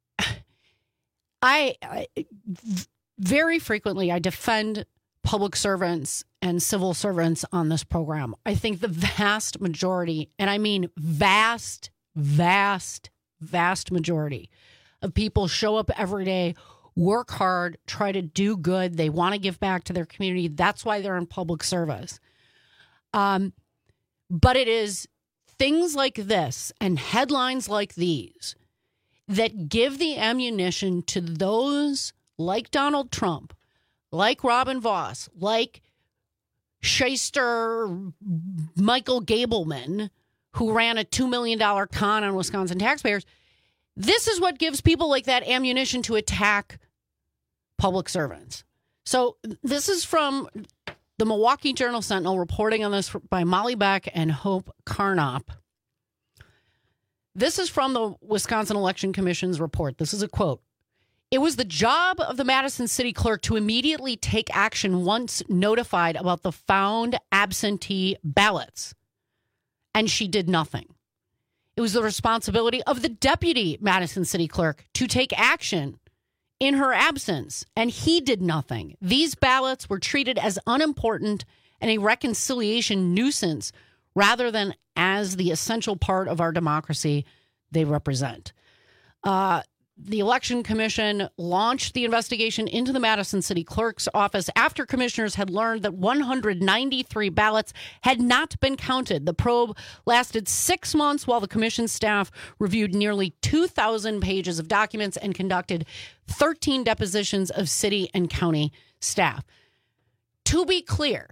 I, I very frequently I defend public servants and civil servants on this program. I think the vast majority, and I mean vast, vast, vast majority of people show up every day, work hard, try to do good. They want to give back to their community. That's why they're in public service. Um, but it is things like this and headlines like these that give the ammunition to those like Donald Trump, like Robin Vos, like shyster Michael Gableman, who ran a two million dollars con on Wisconsin taxpayers. This is what gives people like that ammunition to attack public servants. So this is from the Milwaukee Journal Sentinel, reporting on this by Molly Beck and Hope Carnop. This is from the Wisconsin Election Commission's report. This is a quote. It was the job of the Madison City Clerk to immediately take action once notified about the found absentee ballots, and she did nothing. It was the responsibility of the deputy Madison City Clerk to take action in her absence, and he did nothing. These ballots were treated as unimportant and a reconciliation nuisance rather than as the essential part of our democracy they represent. Uh, the Election Commission launched the investigation into the Madison City Clerk's office after commissioners had learned that one hundred ninety-three ballots had not been counted. The probe lasted six months while the commission staff reviewed nearly two thousand pages of documents and conducted thirteen depositions of city and county staff. To be clear,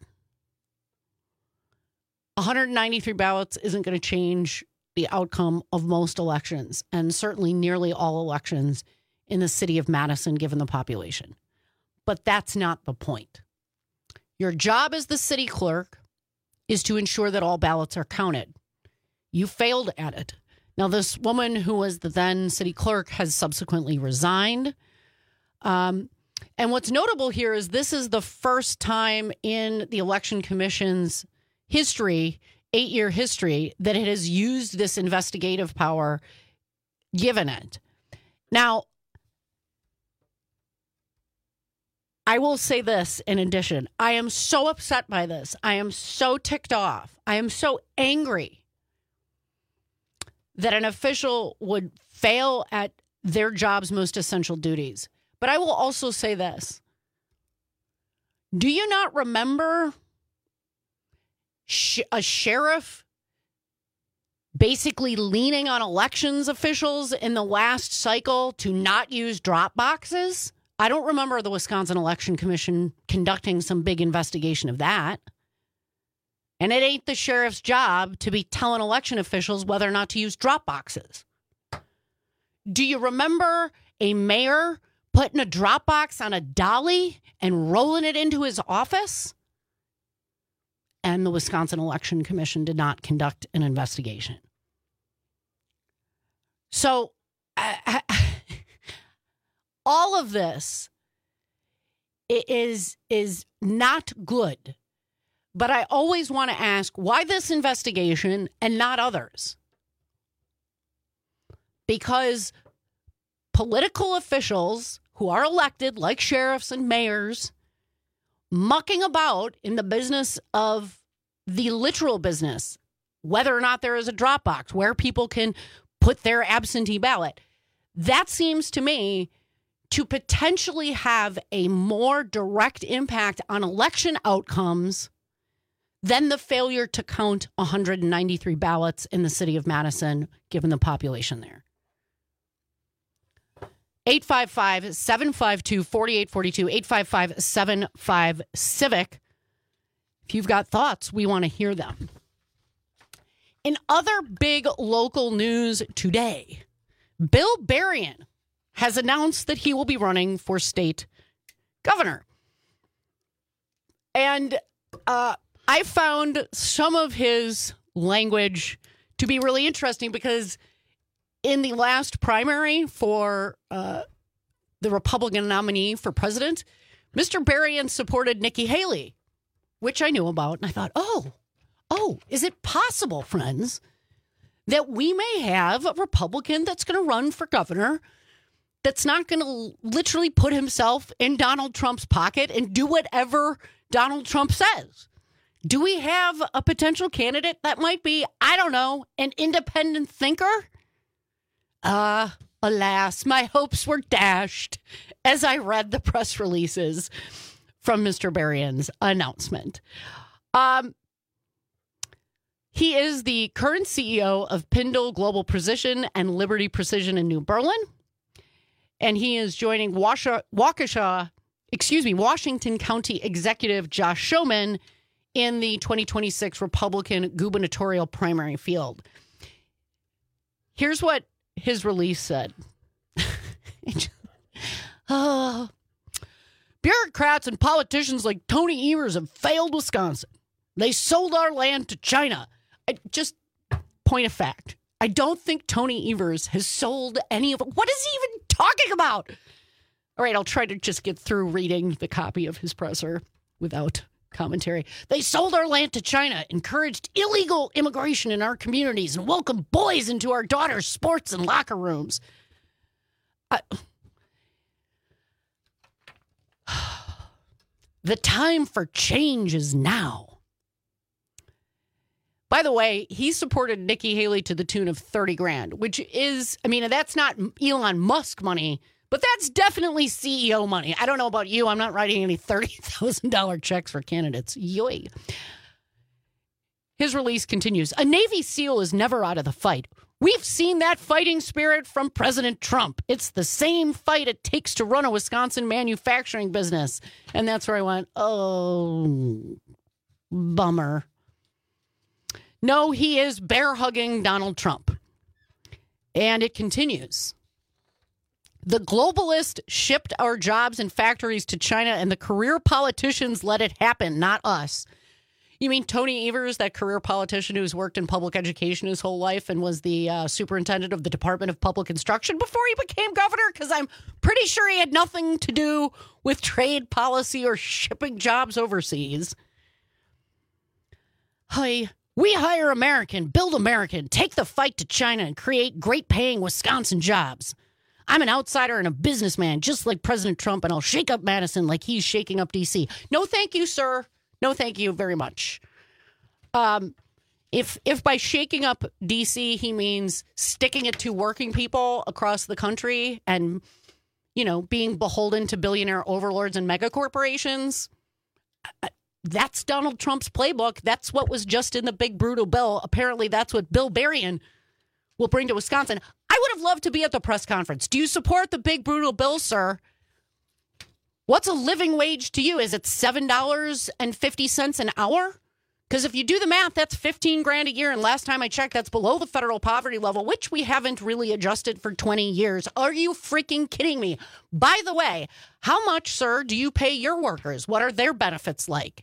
one hundred ninety-three ballots isn't going to change the outcome of most elections, and certainly nearly all elections in the city of Madison, given the population. But that's not the point. Your job as the city clerk is to ensure that all ballots are counted. You failed at it. Now, this woman who was the then city clerk has subsequently resigned. Um, and what's notable here is this is the first time in the Election Commission's history, eight-year history, that it has used this investigative power given it. Now, I will say this in addition. I am so upset by this. I am so ticked off. I am so angry that an official would fail at their job's most essential duties. But I will also say this. Do you not remember a sheriff basically leaning on elections officials in the last cycle to not use drop boxes? I don't remember the Wisconsin Election Commission conducting some big investigation of that. And it ain't the sheriff's job to be telling election officials whether or not to use drop boxes. Do you remember a mayor putting a drop box on a dolly and rolling it into his office? And the Wisconsin Election Commission did not conduct an investigation. So uh, all of this is, is not good. But I always want to ask, why this investigation and not others? Because political officials who are elected, like sheriffs and mayors, mucking about in the business of the literal business, whether or not there is a drop box where people can put their absentee ballot. That seems to me to potentially have a more direct impact on election outcomes than the failure to count one hundred ninety-three ballots in the city of Madison, given the population there. eight five five, seven five two, four eight four two, eight five five, seven five, CIVIC. If you've got thoughts, we want to hear them. In other big local news today, Bill Berrien has announced that he will be running for state governor. And uh, I found some of his language to be really interesting because in the last primary for uh, the Republican nominee for president, Mister Berrien supported Nikki Haley, which I knew about. And I thought, oh, oh, is it possible, friends, that we may have a Republican that's going to run for governor that's not going to literally put himself in Donald Trump's pocket and do whatever Donald Trump says? Do we have a potential candidate that might be, I don't know, an independent thinker? Uh, alas, my hopes were dashed as I read the press releases from Mister Berrien's announcement. Um, he is the current C E O of Pindle Global Precision and Liberty Precision in New Berlin. And he is joining Washa, Waukesha, excuse me, Washington County Executive Josh Showman in the twenty twenty-six Republican gubernatorial primary field. Here's what his release said. uh, Bureaucrats and politicians like Tony Evers have failed Wisconsin. They sold our land to China. I, just point of fact. I don't think Tony Evers has sold any of it. What is he even talking about? All right, I'll try to just get through reading the copy of his presser without commentary. They sold our land to China, encouraged illegal immigration in our communities, and welcomed boys into our daughters' sports and locker rooms. I... The time for change is now. By the way, he supported Nikki Haley to the tune of thirty grand, which is, I mean, that's not Elon Musk money, but that's definitely C E O money. I don't know about you. I'm not writing any thirty thousand dollars checks for candidates. Yoy. His release continues. A Navy SEAL is never out of the fight. We've seen that fighting spirit from President Trump. It's the same fight it takes to run a Wisconsin manufacturing business. And that's where I went, oh, bummer. No, he is bear-hugging Donald Trump. And it continues. The globalist shipped our jobs and factories to China, and the career politicians let it happen, not us. You mean Tony Evers, that career politician who's worked in public education his whole life and was the uh, superintendent of the Department of Public Instruction before he became governor? Because I'm pretty sure he had nothing to do with trade policy or shipping jobs overseas. Hi. We hire American, build American, take the fight to China, and create great-paying Wisconsin jobs. I'm an outsider and a businessman, just like President Trump, and I'll shake up Madison like he's shaking up D C. No, thank you, sir. No, thank you very much. Um, if if by shaking up D C he means sticking it to working people across the country and, you know, being beholden to billionaire overlords and mega corporations, I, that's Donald Trump's playbook. That's what was just in the big brutal bill. Apparently, that's what Bill Berrien will bring to Wisconsin. I would have loved to be at the press conference. Do you support the big brutal bill, sir? What's a living wage to you? Is it seven dollars and fifty cents an hour? Because if you do the math, that's fifteen grand a year. And last time I checked, that's below the federal poverty level, which we haven't really adjusted for twenty years. Are you freaking kidding me? By the way, how much, sir, do you pay your workers? What are their benefits like?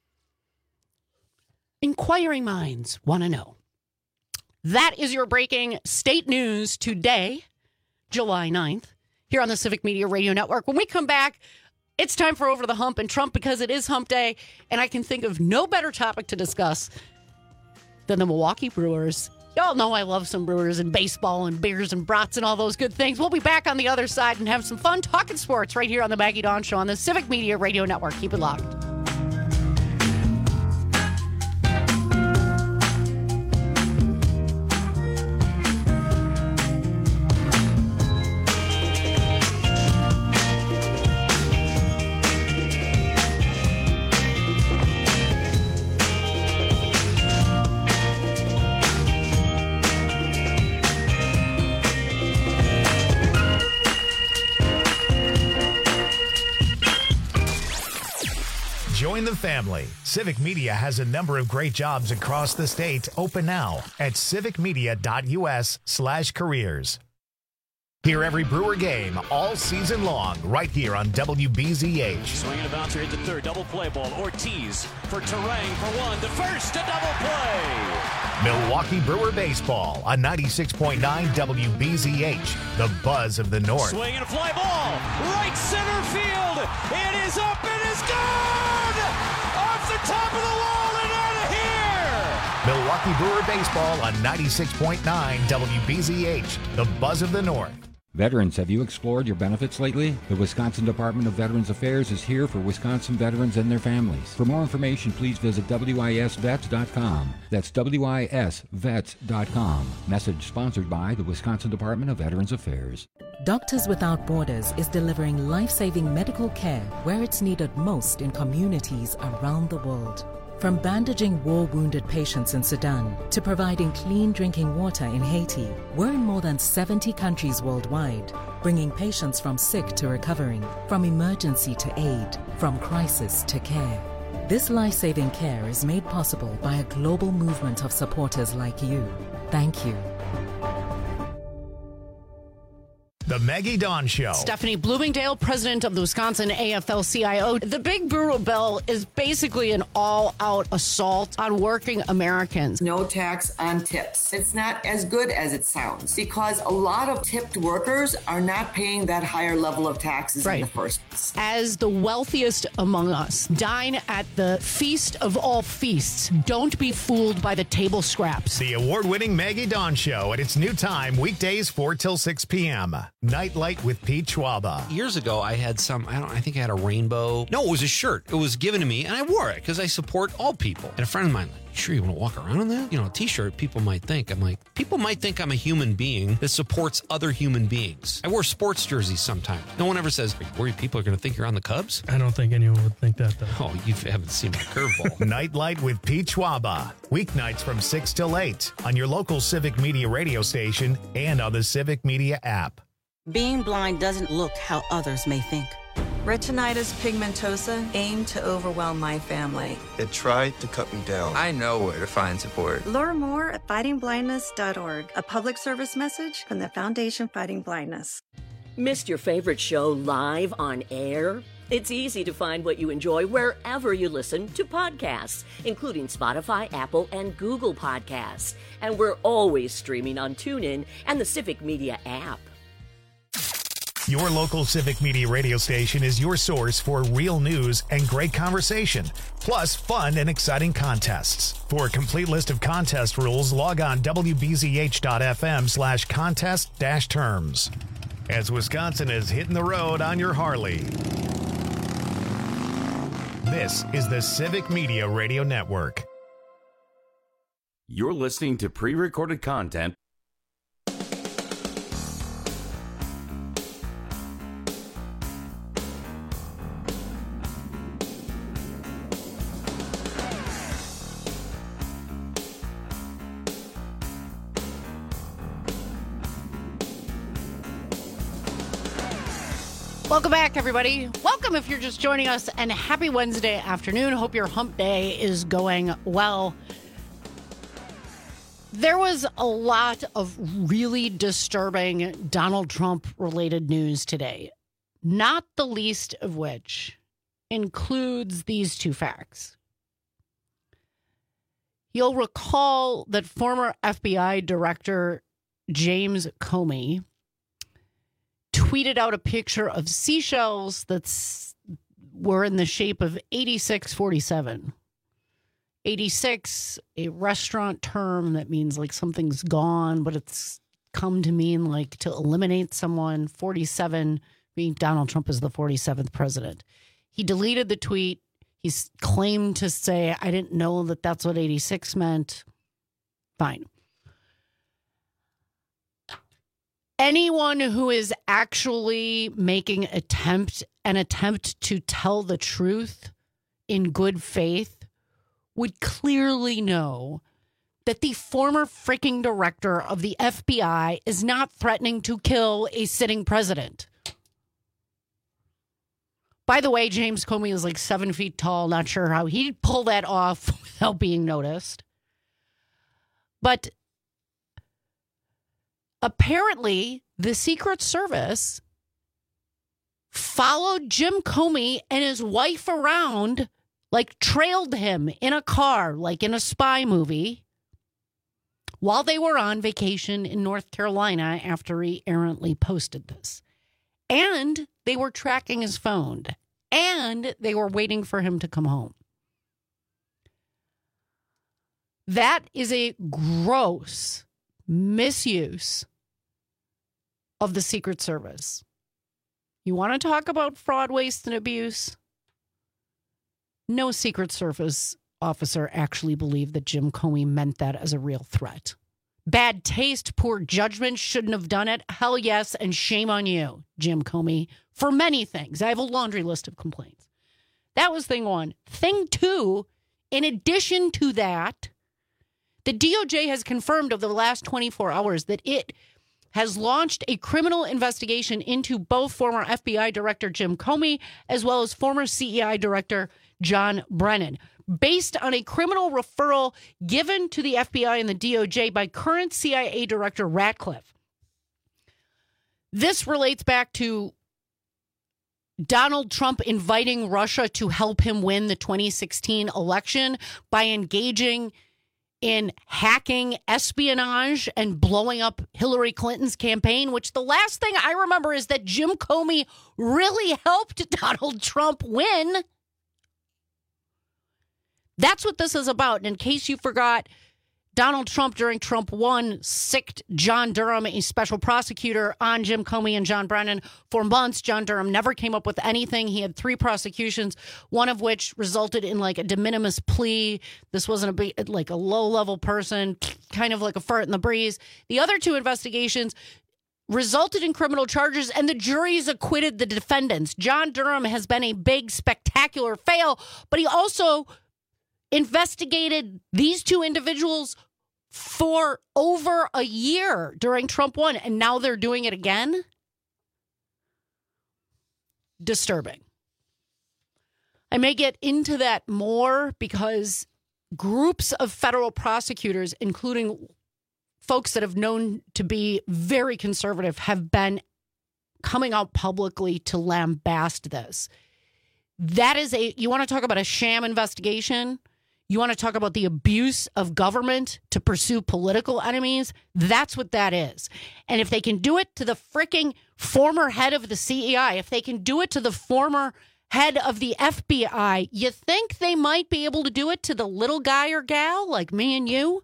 Inquiring minds want to know. That is your breaking state news today, July ninth, here on the Civic Media Radio Network. When we come back, it's time for Over the Hump and Trump because it is Hump Day, and I can think of no better topic to discuss than the Milwaukee Brewers. Y'all know I love some Brewers and baseball and beers and brats and all those good things. We'll be back on the other side and have some fun talking sports right here on the Maggie Dawn Show on the Civic Media Radio Network. Keep it locked. Join the family. Civic Media has a number of great jobs across the state open now at civicmedia.us slash careers. Hear every Brewer game all season long right here on W B Z H. Swinging a bouncer hit the third. Double play ball. Ortiz for Terang for one. The first, a double play. Milwaukee Brewer baseball on ninety-six point nine W B Z H, the buzz of the North. Swinging a fly ball. Right center field. It is up and is gone. Off the top of the wall and out of here. Milwaukee Brewer baseball on ninety-six point nine W B Z H, the buzz of the North. Veterans, have you explored your benefits lately? The Wisconsin Department of Veterans Affairs is here for Wisconsin veterans and their families. For more information, please visit W I S vets dot com. That's W I S vets dot com. Message sponsored by the Wisconsin Department of Veterans Affairs. Doctors Without Borders is delivering life-saving medical care where it's needed most in communities around the world. From bandaging war-wounded patients in Sudan to providing clean drinking water in Haiti, we're in more than seventy countries worldwide, bringing patients from sick to recovering, from emergency to aid, from crisis to care. This life-saving care is made possible by a global movement of supporters like you. Thank you. The Maggie Dawn Show. Stephanie Bloomingdale, president of the Wisconsin A F L C I O. The Big Brewer bill is basically an all-out assault on working Americans. No tax on tips. It's not as good as it sounds because a lot of tipped workers are not paying that higher level of taxes Right. in the first place. As the wealthiest among us, dine at the feast of all feasts. Don't be fooled by the table scraps. The award-winning Maggie Dawn Show at its new time, weekdays four till six p.m. Nightlight with Pete Schwaba. Years ago, I had some, I don't, I think I had a rainbow. No, it was a shirt. It was given to me, and I wore it because I support all people. And a friend of mine, like, sure, you want to walk around in that? You know, a t-shirt, people might think. I'm like, people might think I'm a human being that supports other human beings. I wear sports jerseys sometimes. No one ever says, are you worried people are going to think you're on the Cubs? I don't think anyone would think that, though. Oh, you haven't seen my curveball. Nightlight with Pete Schwaba. Weeknights from six till eight on your local Civic Media radio station and on the Civic Media app. Being blind doesn't look how others may think. Retinitis pigmentosa aimed to overwhelm my family. It tried to cut me down. I know where to find support. Learn more at fighting blindness dot org, a public service message from the Foundation Fighting Blindness. Missed your favorite show live on air? It's easy to find what you enjoy wherever you listen to podcasts, including Spotify, Apple, and Google Podcasts. And we're always streaming on TuneIn and the Civic Media app. Your local Civic Media radio station is your source for real news and great conversation, plus fun and exciting contests. For a complete list of contest rules, log on W B Z H dot F M slash contest dash terms. As Wisconsin is hitting the road on your Harley. This is the Civic Media Radio Network. You're listening to pre-recorded content. Welcome back, everybody. Welcome if you're just joining us, and happy Wednesday afternoon. Hope your hump day is going well. There was a lot of really disturbing Donald Trump-related news today, not the least of which includes these two facts. You'll recall that former F B I Director James Comey tweeted out a picture of seashells that were in the shape of eighty-six forty-seven. eighty-six, a restaurant term that means like something's gone, but it's come to mean like to eliminate someone. forty-seven being Donald Trump is the forty-seventh president. He deleted the tweet. He's claimed to say, I didn't know that that's what eighty-six meant. Fine. Anyone who is actually making attempt an attempt to tell the truth in good faith would clearly know that the former freaking director of the F B I is not threatening to kill a sitting president. By the way, James Comey is like seven feet tall. Not sure how he'd pull that off without being noticed. But apparently, the Secret Service followed Jim Comey and his wife around, like trailed him in a car, like in a spy movie, while they were on vacation in North Carolina after he errantly posted this. And they were tracking his phone, and they were waiting for him to come home. That is a gross misuse of the Secret Service. You want to talk about fraud, waste, and abuse? No Secret Service officer actually believed that Jim Comey meant that as a real threat. Bad taste, poor judgment, shouldn't have done it. Hell yes, and shame on you, Jim Comey, for many things. I have a laundry list of complaints. That was thing one. Thing two, in addition to that, the D O J has confirmed over the last twenty-four hours that it has launched a criminal investigation into both former F B I Director Jim Comey as well as former C I A Director John Brennan, based on a criminal referral given to the F B I and the D O J by current C I A Director Ratcliffe. This relates back to Donald Trump inviting Russia to help him win the twenty sixteen election by engaging in hacking, espionage, and blowing up Hillary Clinton's campaign, which the last thing I remember is that Jim Comey really helped Donald Trump win. That's what this is about. And in case you forgot, Donald Trump, during Trump one, sicked John Durham, a special prosecutor, on Jim Comey and John Brennan for months. John Durham never came up with anything. He had three prosecutions, one of which resulted in like a de minimis plea. This wasn't a big, like a low-level person, kind of like a fart in the breeze. The other two investigations resulted in criminal charges, and the juries acquitted the defendants. John Durham has been a big, spectacular fail, but he also investigated these two individuals for over a year during Trump one, and now they're doing it again? Disturbing. I may get into that more because groups of federal prosecutors, including folks that have known to be very conservative, have been coming out publicly to lambast this. That is a, you want to talk about a sham investigation? You want to talk about the abuse of government to pursue political enemies? That's what that is. And if they can do it to the fricking former head of the C I A, if they can do it to the former head of the F B I, you think they might be able to do it to the little guy or gal like me and you?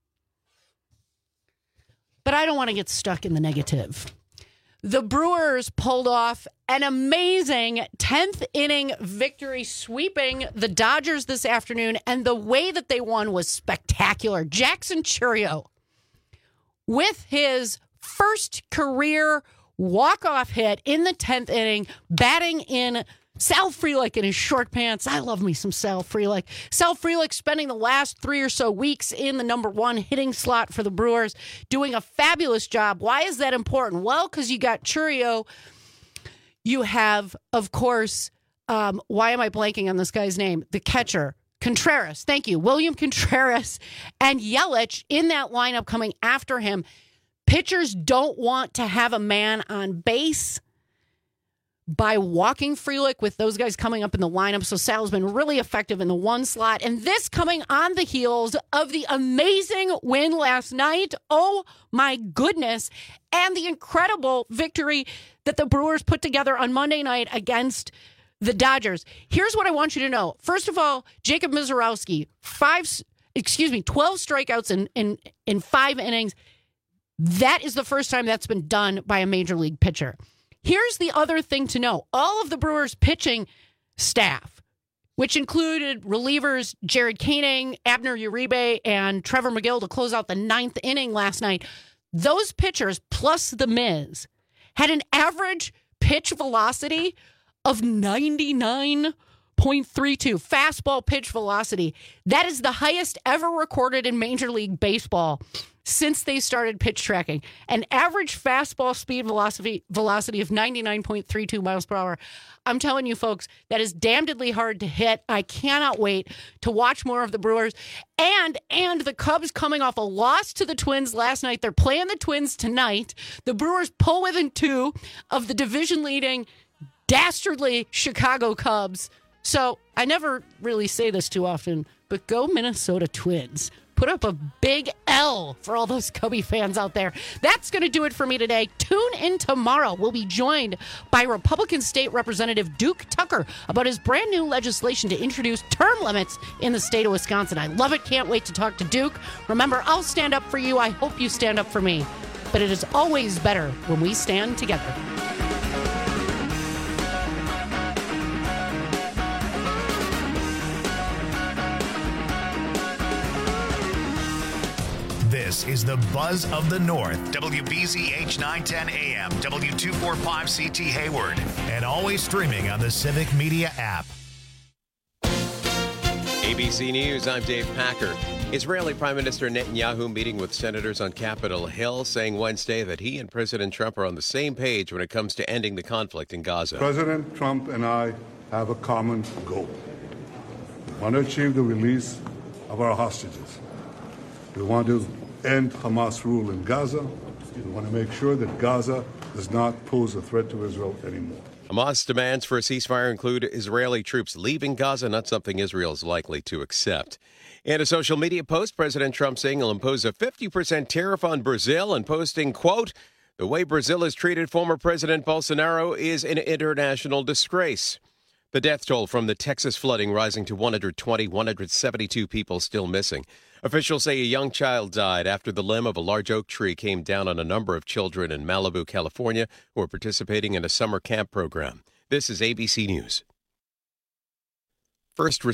But I don't want to get stuck in the negative. The Brewers pulled off an amazing tenth inning victory, sweeping the Dodgers this afternoon, and the way that they won was spectacular. Jackson Chourio, with his first career walk-off hit in the tenth inning, batting in Sal Frelick in his short pants. I love me some Sal Frelick. Sal Frelick spending the last three or so weeks in the number one hitting slot for the Brewers, doing a fabulous job. Why is that important? Well, because you got Chourio. You have, of course, um, why am I blanking on this guy's name? The catcher, Contreras. Thank you. William Contreras and Yelich in that lineup coming after him. Pitchers don't want to have a man on base by walking Frelick with those guys coming up in the lineup. So Sal's been really effective in the one slot. And this coming on the heels of the amazing win last night. Oh, my goodness. And the incredible victory that the Brewers put together on Monday night against the Dodgers. Here's what I want you to know. First of all, Jacob Misiorowski, five, excuse me, twelve strikeouts in, in, in five innings. That is the first time that's been done by a major league pitcher. Here's the other thing to know. All of the Brewers' pitching staff, which included relievers Jared Koenig, Abner Uribe, and Trevor McGill to close out the ninth inning last night, those pitchers, plus the Miz, had an average pitch velocity of ninety-nine point three two, fastball pitch velocity. That is the highest ever recorded in Major League Baseball. since they started pitch tracking. An average fastball speed velocity velocity of ninety-nine point three two miles per hour. I'm telling you, folks, that is damnedly hard to hit. I cannot wait to watch more of the Brewers. And and the Cubs coming off a loss to the Twins last night. They're playing the Twins tonight. The Brewers pull within two of the division-leading, dastardly Chicago Cubs. So I never really say this too often, but go Minnesota Twins. Put up a big L for all those Cubby fans out there. That's going to do it for me today. Tune in tomorrow. We'll be joined by Republican State Representative Duke Tucker about his brand new legislation to introduce term limits in the state of Wisconsin. I love it. Can't wait to talk to Duke. Remember, I'll stand up for you. I hope you stand up for me. But it is always better when we stand together. This is the Buzz of the North. W B Z H nine ten A M, W two forty-five C T Hayward, and always streaming on the Civic Media app. A B C News, I'm Dave Packer. Israeli Prime Minister Netanyahu meeting with senators on Capitol Hill, saying Wednesday that he and President Trump are on the same page when it comes to ending the conflict in Gaza. President Trump and I have a common goal. We want to achieve the release of our hostages. We want to end Hamas rule in Gaza. We want to make sure that Gaza does not pose a threat to Israel anymore. Hamas demands for a ceasefire include Israeli troops leaving Gaza, not something Israel is likely to accept. In a social media post, President Trump saying he'll impose a fifty percent tariff on Brazil and posting, quote, "The way Brazil has treated former President Bolsonaro is an international disgrace." The death toll from the Texas flooding rising to one hundred twenty, one hundred seventy-two people still missing. Officials say a young child died after the limb of a large oak tree came down on a number of children in Malibu, California, who are participating in a summer camp program. This is A B C News. First